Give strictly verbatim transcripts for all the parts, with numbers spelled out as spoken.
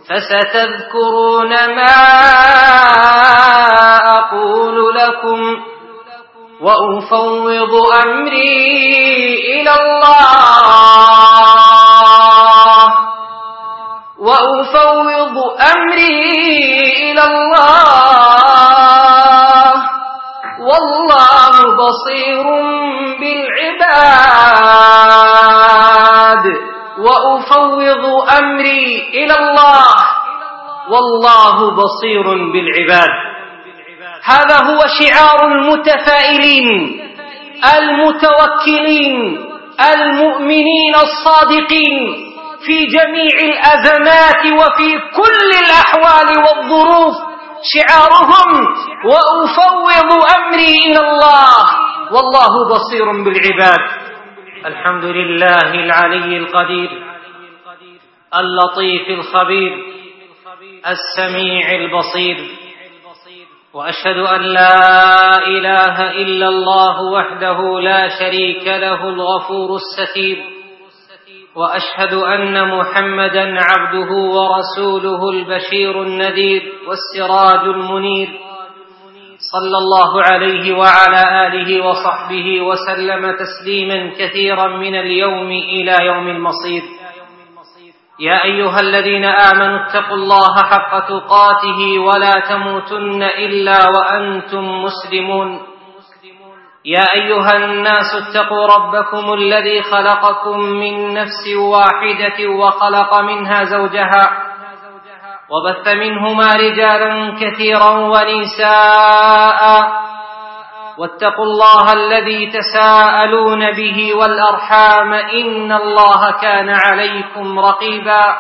فستذكرون ما أقول لكم وأفوض أمري إلى الله وأفوض أمري إلى الله والله بصير بالعباد وأفوض أمري إلى الله والله بصير بالعباد. هذا هو شعار المتفائلين المتوكلين المؤمنين الصادقين في جميع الأزمات وفي كل الأحوال والظروف. شعارهم وأفوض أمري إلى الله والله بصير بالعباد. الحمد لله العلي القدير اللطيف الخبير السميع البصير، وأشهد أن لا إله إلا الله وحده لا شريك له الغفور الستير، وأشهد أن محمدًا عبده ورسوله البشير النذير والسراج المنير، صلى الله عليه وعلى آله وصحبه وسلم تسليما كثيرا من اليوم إلى يوم المصير. يا أيها الذين آمنوا اتقوا الله حق تقاته ولا تموتن إلا وأنتم مسلمون. يا أيها الناس اتقوا ربكم الذي خلقكم من نفس واحدة وخلق منها زوجها وبث منهما رجالا كثيرا ونساء، واتقوا الله الذي تساءلون به والأرحام إن الله كان عليكم رقيبا.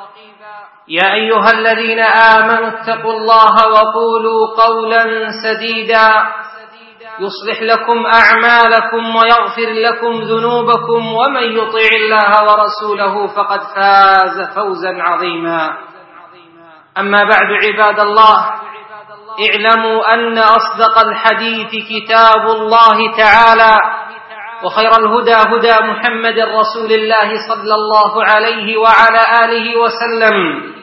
يا أيها الذين آمنوا اتقوا الله وقولوا قولا سديدا يصلح لكم أعمالكم ويغفر لكم ذنوبكم، ومن يطع الله ورسوله فقد فاز فوزا عظيما. أما بعد عباد الله، اعلموا أن أصدق الحديث كتاب الله تعالى، وخير الهدى هدى محمد رسول الله صلى الله عليه وعلى آله وسلم،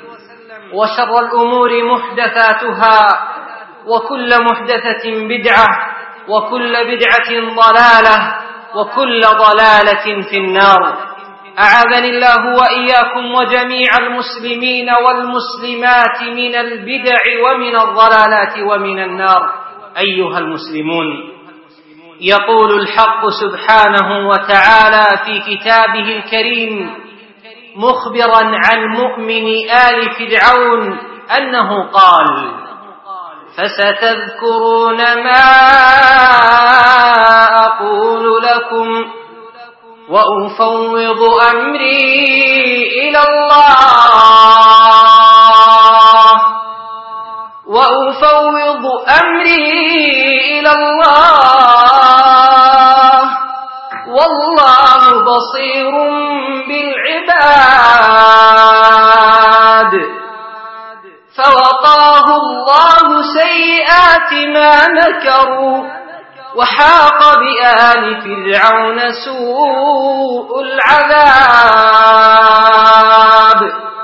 وشر الأمور محدثاتها وكل محدثة بدعة وكل بدعة ضلالة وكل ضلالة في النار. أعاذني الله وإياكم وجميع المسلمين والمسلمات من البدع ومن الضلالات ومن النار. أيها المسلمون، يقول الحق سبحانه وتعالى في كتابه الكريم مخبرا عن مؤمن آل فرعون أنه قال: فستذكرون ما أقول لكم وأفوض أمري إلى الله وأفوض أمري إلى الله والله بصير بالعباد. فوقاه الله سيئات ما مكروا وحاق بآل فرعون سوء العذاب.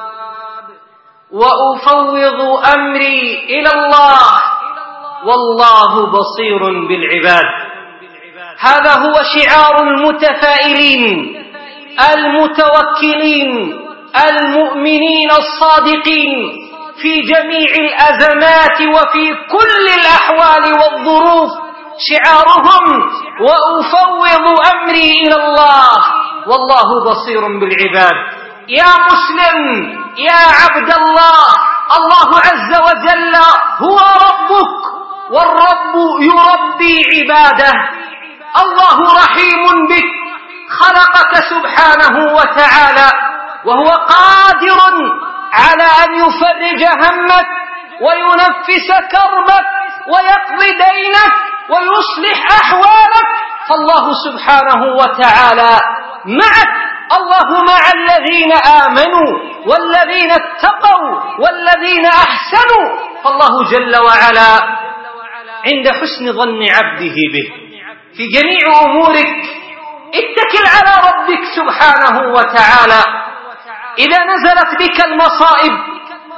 وأفوض أمري إلى الله والله بصير بالعباد. هذا هو شعار المتفائلين المتوكلين المؤمنين الصادقين في جميع الأزمات وفي كل الأحوال والظروف. شعارهم وأفوض أمري إلى الله والله بصير بالعباد. يا مسلم، يا عبد الله، الله عز وجل هو ربك، والرب يربي عباده. الله رحيم بك، خلقك سبحانه وتعالى، وهو قادر على أن يفرج همك وينفس كربك ويقضي دينك ويصلح أحوالك. فالله سبحانه وتعالى معك. الله مع الذين آمنوا والذين اتقوا والذين أحسنوا. فالله جل وعلا عند حسن ظن عبده به في جميع أمورك. اتكل على ربك سبحانه وتعالى. إذا نزلت بك المصائب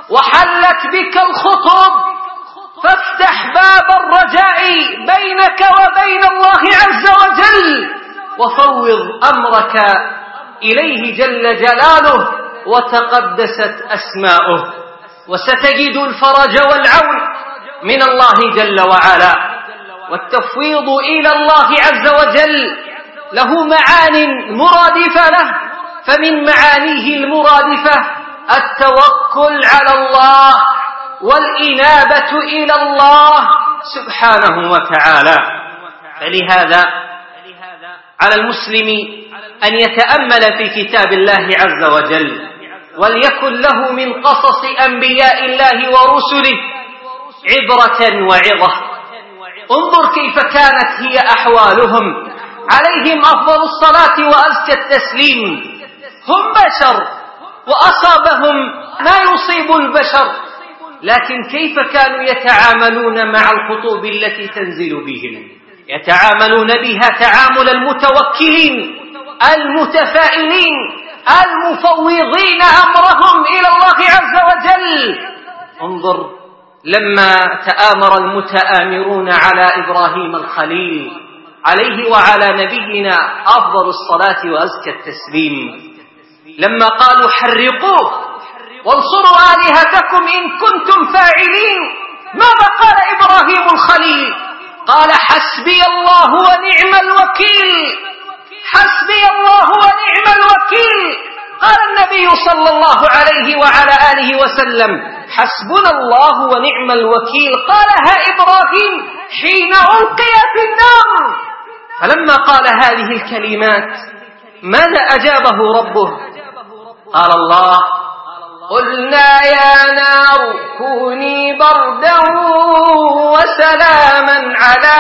وحلت بك الخطب، فافتح باب الرجاء بينك وبين الله عز وجل، وفوض أمرك إليه جل جلاله وتقدست أسماؤه، وستجد الفرج والعون من الله جل وعلا. والتفويض إلى الله عز وجل له معان مرادفة له، فمن معانيه المرادفة التوكل على الله والإنابة إلى الله سبحانه وتعالى. فلهذا على المسلم أن يتأمل في كتاب الله عز وجل، وليكن له من قصص أنبياء الله ورسله عبرة وعظة. انظر كيف كانت هي أحوالهم، عليهم أفضل الصلاة وأزكى التسليم. هم بشر وأصابهم ما يصيب البشر، لكن كيف كانوا يتعاملون مع الخطوب التي تنزل بهم؟ يتعاملون بها تعامل المتوكلين المتفائلين المفوضين أمرهم إلى الله عز وجل. انظر لما تآمر المتآمرون على إبراهيم الخليل عليه وعلى نبينا أفضل الصلاة وأزكى التسليم، لما قالوا حرقوه وانصروا آلهتكم إن كنتم فاعلين، ماذا قال إبراهيم الخليل؟ قال حسبي الله ونعم الوكيل، حسبي الله ونعم الوكيل. قال النبي صلى الله عليه وعلى آله وسلم حسبنا الله ونعم الوكيل، قالها إبراهيم حين ألقي في النار. فلما قال هذه الكلمات ماذا أجابه ربه؟ قال الله قلنا يا نار كوني بردا وسلاما على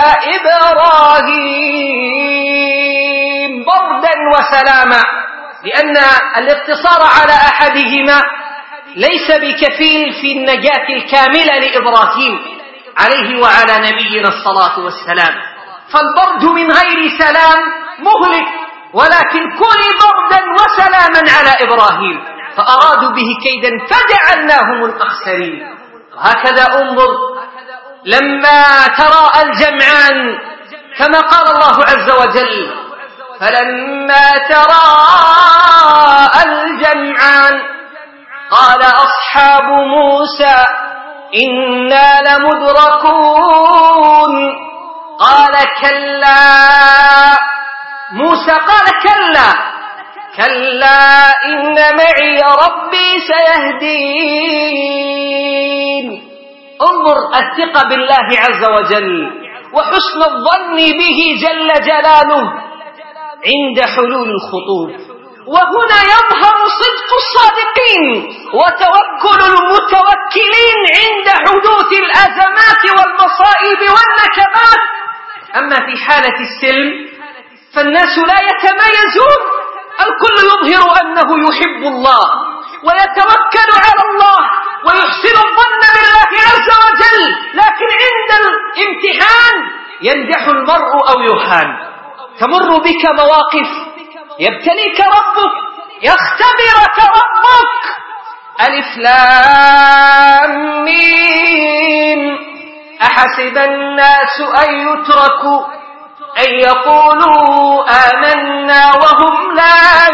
إبراهيم. بردا وسلاما، لأن الاقتصار على أحدهما ليس بكفيل في النجاة الكاملة لإبراهيم عليه وعلى نبينا الصلاة والسلام. فالبرد من غير سلام مهلك، ولكن كوني بردا وسلاما على إبراهيم، فأرادوا به كيدا فجعلناهم الأخسرين. وهكذا انظر لما تراءى الجمعان كما قال الله عز وجل فلما تراءى الجمعان قال أصحاب موسى إنا لمدركون قال كلا، موسى قال كلا كلا إن معي ربي سيهدين. انظر الثقة بالله عز وجل وحسن الظن به جل جلاله عند حلول الخطوب. وهنا يظهر صدق الصادقين وتوكل المتوكلين عند حدوث الأزمات والمصائب والنكبات. أما في حالة السلم فالناس لا يتميزون، الكل يظهر أنه يحب الله ويتوكل على الله ويحسن الظن بالله عز وجل، لكن عند الامتحان ينجح المرء أو يهان. تمر بك مواقف يبتليك ربك، يختبرك ربك. ألف لام ميم أحسب الناس أن يتركوا أن يقولوا آمنا وهم لا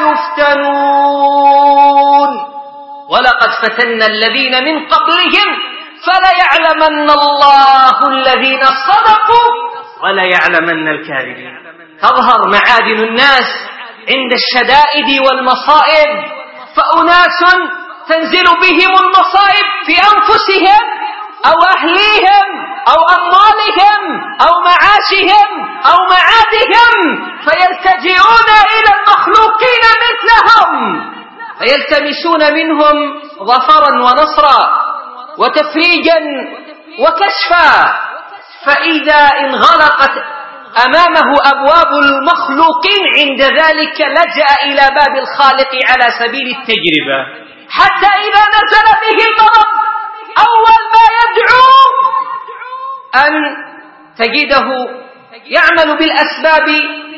يفتنون ولقد فتنا الذين من قبلهم فليعلمن الله الذين صدقوا وليعلمن الكاذبين. تظهر معادن الناس عند الشدائد والمصائب، فأناس تنزل بهم المصائب في أنفسهم أو أهليهم أو أموالهم أو معاشهم أو معادهم، فيلتجئون إلى المخلوقين مثلهم فيلتمسون منهم ظفرا ونصرا وتفريجا وكشفا. فإذا انغلقت أمامه أبواب المخلوقين عند ذلك لجأ إلى باب الخالق على سبيل التجربة، حتى إذا نزل به المرض أول ما يدعو أن تجده يعمل بالأسباب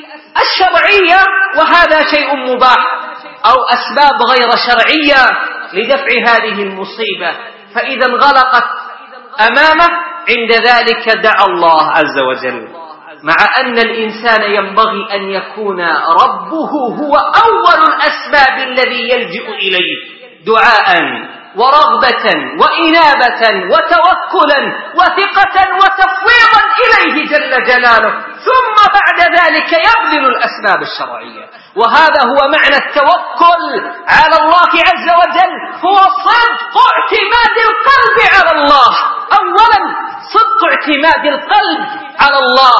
الشرعية، وهذا شيء مباح، أو أسباب غير شرعية لدفع هذه المصيبة، فإذا انغلقت أمامه عند ذلك دعا الله عز وجل، مع أن الإنسان ينبغي أن يكون ربه هو أول الأسباب الذي يلجئ إليه دعاء ورغبة وإنابة وتوكلا وثقة وتفويضا إليه جل جلاله، ثم بعد ذلك يبذل الأسباب الشرعية. وهذا هو معنى التوكل على الله عز وجل، هو صدق اعتماد القلب على الله. أولا صدق اعتماد القلب على الله،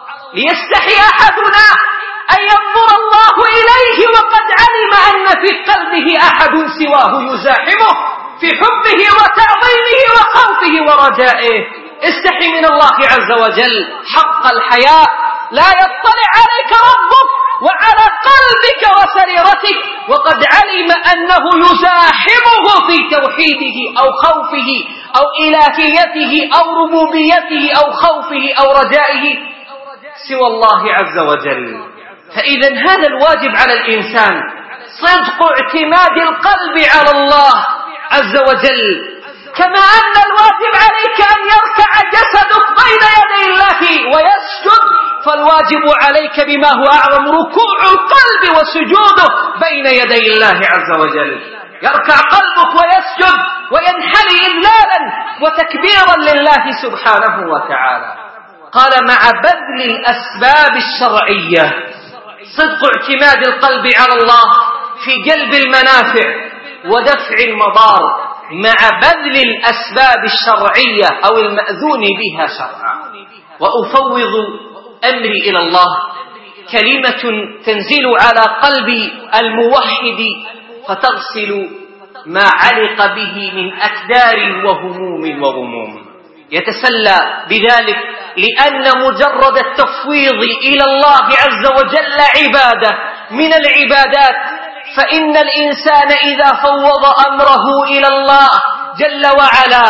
ليستحي أحدنا أن ينظر الله إليه وقد علم أن في قلبه أحد سواه يزاحمه في حبه وتعظيمه وخوفه ورجائه. استحي من الله عز وجل حق الحياء، لا يطلع عليك ربك وعلى قلبك وسريرتك وقد علم أنه يزاحمه في توحيده أو خوفه أو إلهيته أو ربوبيته أو خوفه أو رجائه سوى الله عز وجل. فإذا هذا الواجب على الإنسان، صدق اعتماد القلب على الله عز وجل، كما أن الواجب عليك أن يركع جسدك بين يدي الله ويسجد، فالواجب عليك بما هو أعظم ركوع القلب وسجوده بين يدي الله عز وجل. يركع قلبك ويسجد وينحني إذلالا وتكبيرا لله سبحانه وتعالى. قال مع بذل الأسباب الشرعية، صدق اعتماد القلب على الله في جلب المنافع ودفع المضار مع بذل الأسباب الشرعية أو المأذون بها شرعا. وأفوض أمري إلى الله، كلمة تنزل على قلب الموحد فتغسل ما علق به من أكدار وهموم وغموم. يتسلى بذلك لأن مجرد التفويض إلى الله عز وجل عبادة من العبادات، فإن الإنسان إذا فوض أمره إلى الله جل وعلا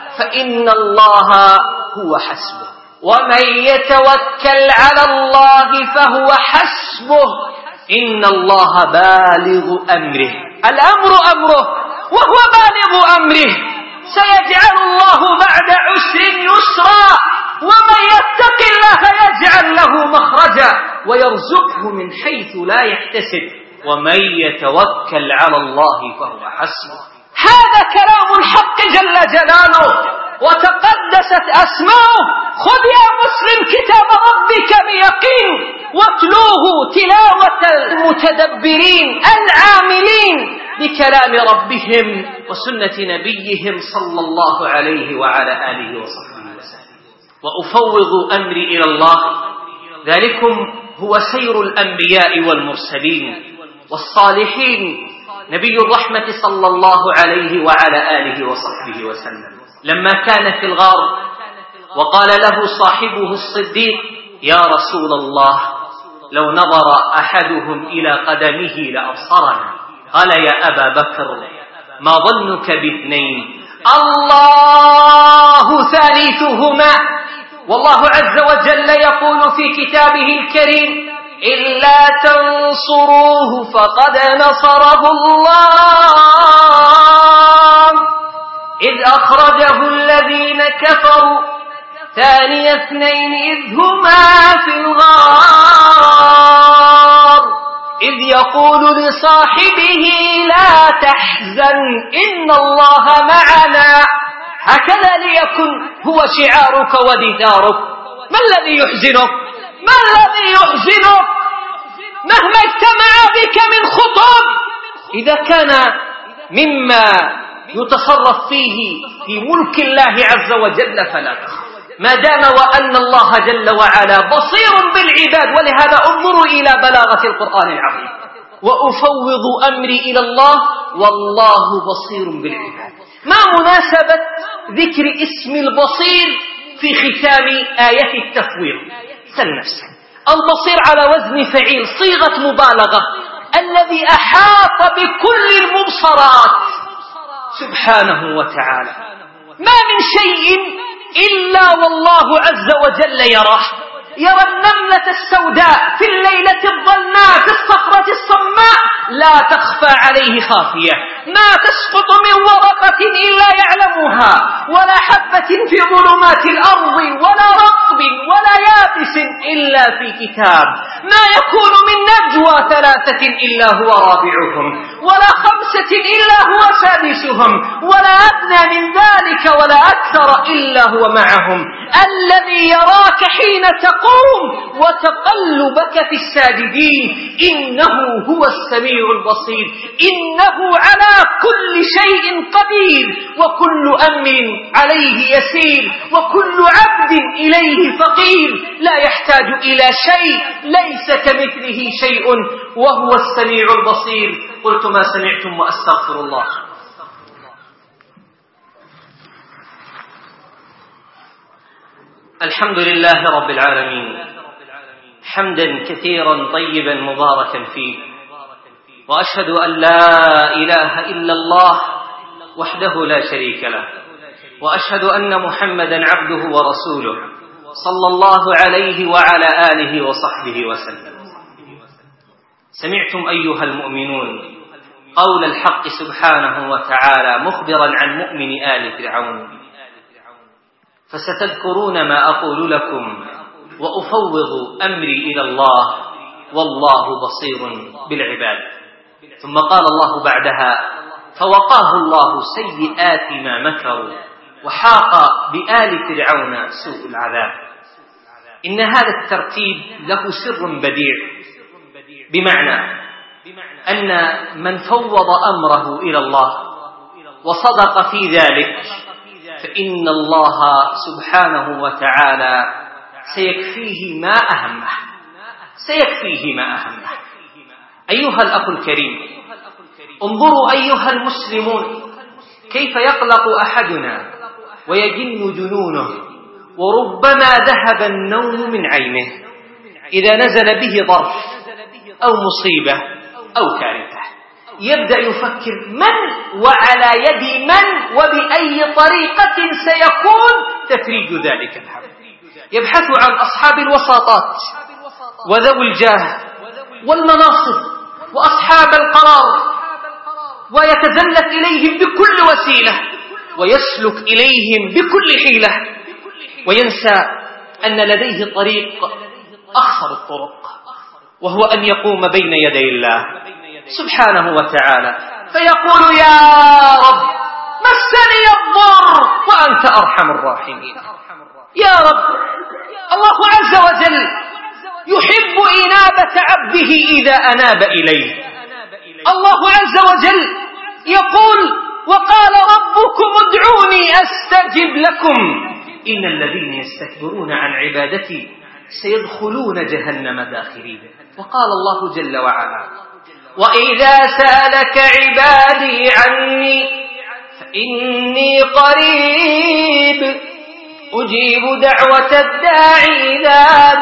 فإن الله هو حسبه، ومن يتوكل على الله فهو حسبه، إن الله بالغ أمره. الأمر أمره وهو بالغ أمره، سيجعل الله بعد عسر يسرا، ومن يتق الله يجعل له مخرجا ويرزقه من حيث لا يحتسب، ومن يتوكل على الله فهو حسبه. هذا كلام الحق جل جلاله وتقدست أسماؤه. خذ يا مسلم كتاب ربك بيقين واتلوه تلاوة المتدبرين العاملين بكلام ربهم وسنة نبيهم صلى الله عليه وعلى آله وصحبه وسلم. وأفوض أمري إلى الله، ذلكم هو سير الأنبياء والمرسلين والصالحين. نبي الرحمة صلى الله عليه وعلى آله وصحبه وسلم لما كان في الغار وقال له صاحبه الصديق: يا رسول الله، لو نظر أحدهم إلى قدمه لأبصرنا. قال: يا أبا بكر، ما ظنك باثنين؟ الله ثالثهما. والله عز وجل يقول في كتابه الكريم: إلا تنصروه فقد نصره الله إذ أخرجه الذين كفروا ثاني اثنين إذ هما في الغار إذ يقول لصاحبه لا تحزن إن الله معنا. هكذا ليكن هو شعارك ودثارك. ما الذي يحزنك؟ ما الذي يحزنك مهما اجتمع بك من خطب؟ إذا كان مما يتصرف فيه في ملك الله عز وجل فلا تخف، ما دام وأن الله جل وعلا بصير بالعباد. ولهذا انظروا إلى بلاغة القرآن العظيم: وأفوض أمري إلى الله والله بصير بالعباد. ما مناسبة ذكر اسم البصير في ختام آية التفويض؟ سل نفسك. البصير على وزن فعيل، صيغة مبالغة، الذي أحاط بكل المبصرات سبحانه وتعالى. ما من شيء إلا والله عز وجل يراه. يرى النملة السوداء في الليلة الظلماء في الصخرة الصماء لا تخفى عليه خافية. ما تسقط من ورقة إلا يعلمها ولا حبة في ظلمات الأرض ولا رطب ولا يابس إلا في كتاب ما يكون من نجوى ثلاثة إلا هو رابعهم ولا خمسة إلا هو سادسهم ولا أدنى من ذلك ولا أكثر إلا هو معهم الذي يراك حين تقوم وتقلبك في الساجدين إنه هو السميع البصير إنه على كل شيء قدير وكل أمر عليه يسير وكل عبد إليه فقير لا يحتاج إلى شيء ليس كمثله شيء وهو السميع البصير. قلت ما سمعتم وأستغفر الله. الحمد لله رب العالمين حمدا كثيرا طيبا مباركا فيه وأشهد أن لا إله إلا الله وحده لا شريك له وأشهد أن محمدا عبده ورسوله صلى الله عليه وعلى آله وصحبه وسلم. سمعتم أيها المؤمنون قول الحق سبحانه وتعالى مخبرا عن مؤمن آل فرعون فستذكرون ما أقول لكم وأفوض أمري إلى الله والله بصير بالعباد. ثم قال الله بعدها فوقاه الله سيئات ما مكروا وحاق بآل فرعون سوء العذاب. إن هذا الترتيب له سر بديع بمعنى أن من فوض أمره إلى الله وصدق في ذلك فإن الله سبحانه وتعالى سيكفيه ما أهمه سيكفيه ما أهمه. أيها الأخ الكريم انظروا أيها المسلمون كيف يقلق أحدنا ويجن جنونه وربما ذهب النوم من عينه إذا نزل به ظرف أو مصيبة أو كارثة يبدأ يفكر من وعلى يد من وبأي طريقة سيكون تفريج ذلك الهم. يبحث عن أصحاب الوساطات وذوي الجاه والمناصب وأصحاب القرار ويتزلف إليهم بكل وسيلة ويسلك إليهم بكل حيلة وينسى أن لديه طريق أخطر الطرق وهو أن يقوم بين يدي الله سبحانه وتعالى فيقول يا رب مسني الضر وأنت أرحم الراحمين. يا رب الله عز وجل يحب إنابة عبده إذا أناب إليه. الله عز وجل يقول وقال ربكم ادعوني أستجب لكم إن الذين يستكبرون عن عبادتي سيدخلون جهنم داخرين. وقال الله جل وعلا وإذا سألك عبادي عني فإني قريب أجيب دعوة الداعي إذا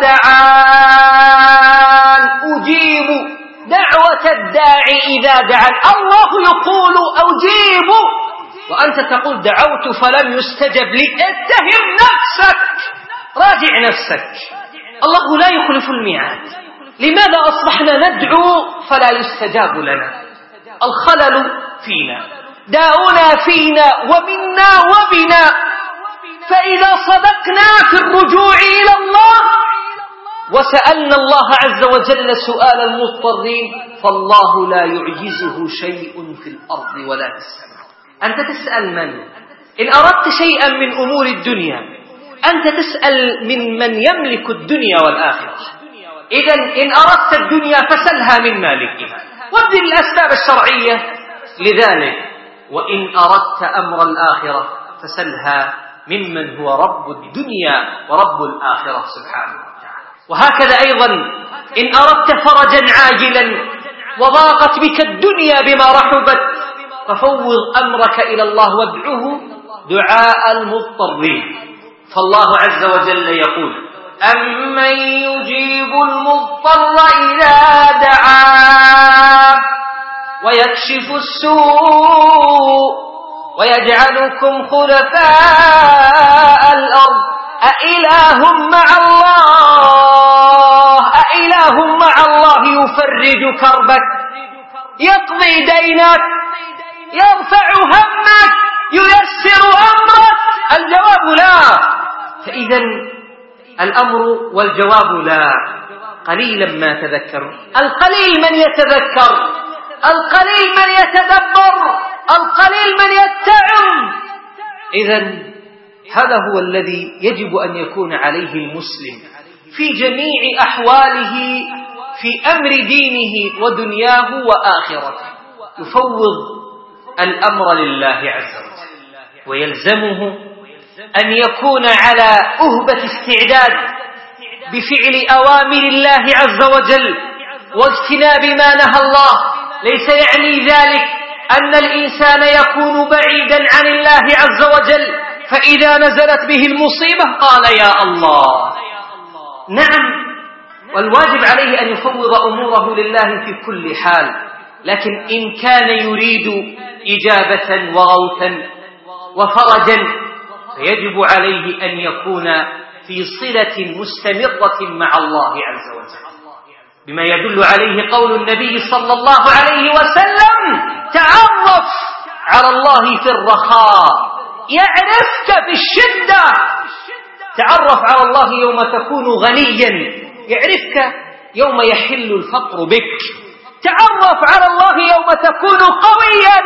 دعان أجيب دعوة الداعي إذا دعان. الله يقول أجيب وأنت تقول دعوت فلم يستجب لي. اتهم نفسك راجع نفسك. الله لا يخلف الميعاد. لماذا أصبحنا ندعو فلا يستجاب لنا؟ الخلل فينا داؤنا فينا ومنا وبنا. فإذا صدقنا في الرجوع إلى الله وسألنا الله عز وجل سؤال المضطرين فالله لا يعجزه شيء في الأرض ولا في السماء. أنت تسأل من؟ إن أردت شيئا من أمور الدنيا أنت تسأل من من يملك الدنيا والآخرة. إذن إن أردت الدنيا فسلها من مالكها وابذل الأسباب الشرعية لذلك. وإن أردت أمر الآخرة فسلها ممن هو رب الدنيا ورب الآخرة سبحانه وتعالى. وهكذا أيضا إن أردت فرجا عاجلا وضاقت بك الدنيا بما رحبت ففوض أمرك إلى الله وادعه دعاء المضطرين. فالله عز وجل يقول أمن يجيب المضطر إذا دعاه ويكشف السوء ويجعلكم خلفاء الأرض أإله مع الله أإله مع الله يفرج كربك يقضي دينك يرفع همك، ييسر أمرك؟ الجواب لا. فإذا الأمر والجواب لا. قليلا ما تذكر، القليل من يتذكر، القليل من يتدبر، القليل من يتعظ. إذن هذا هو الذي يجب أن يكون عليه المسلم في جميع أحواله، في أمر دينه ودنياه وآخرته، يفوض الأمر لله عز وجل، ويلزمه أن يكون على أهبة استعداد بفعل أوامر الله عز وجل واجتناب ما نهى الله. ليس يعني ذلك أن الإنسان يكون بعيدا عن الله عز وجل، فإذا نزلت به المصيبة قال يا الله. نعم، والواجب عليه أن يفوض أموره لله في كل حال، لكن إن كان يريد إجابة وغوثا وفرجا فيجب عليه أن يكون في صلة مستمرة مع الله عز وجل، بما يدل عليه قول النبي صلى الله عليه وسلم: تعرف على الله في الرخاء يعرفك في الشدة. تعرف على الله يوم تكون غنيا، يعرفك يوم يحل الفقر بك. تعرف على الله يوم تكون قويا،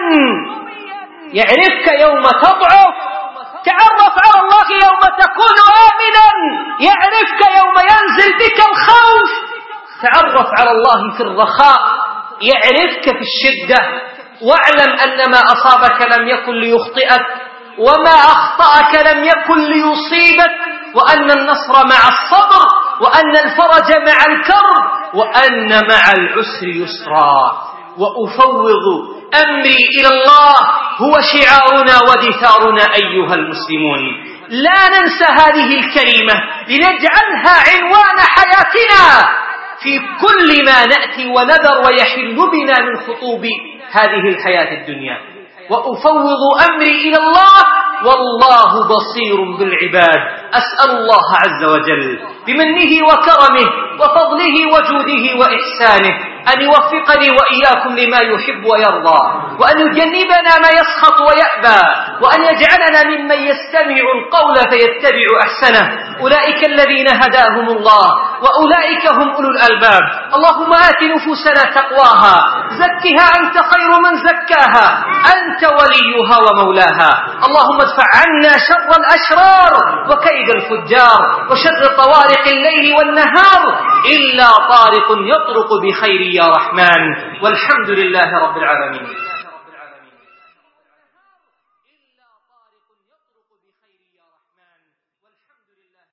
يعرفك يوم تضعف. تعرف على الله يوم تكون آمنا، يعرفك يوم ينزل بك الخوف. تعرف على الله في الرخاء يعرفك في الشدة. واعلم أن ما أصابك لم يكن ليخطئك، وما أخطأك لم يكن ليصيبك، وأن النصر مع الصبر، وأن الفرج مع الكرب، وأن مع العسر يسرا. وأفوض أمري إلى الله هو شعارنا ودثارنا أيها المسلمون. لا ننسى هذه الكلمة لنجعلها عنوان حياتنا في كل ما نأتي ونذر ويحل بنا من خطوب هذه الحياة الدنيا. وأفوض أمري إلى الله والله بصير بالعباد. أسأل الله عز وجل بمنه وكرمه وفضله وجوده وإحسانه أن يوفقني وإياكم لما يحب ويرضى، وأن يجنبنا ما يسخط ويأبى، وأن يجعلنا ممن يستمع القول فيتبع أحسنه. أولئك الذين هداهم الله وأولئك هم أولو الألباب. اللهم آت نفوسنا تقواها، زكها أنت خير من زكاها، أنت وليها ومولاها. اللهم ادفع عنا شر الأشرار وكيد الفجار وشر طوارق الليل والنهار، إلا طارق يطرق بخير يا رحمن. والحمد لله رب العالمين.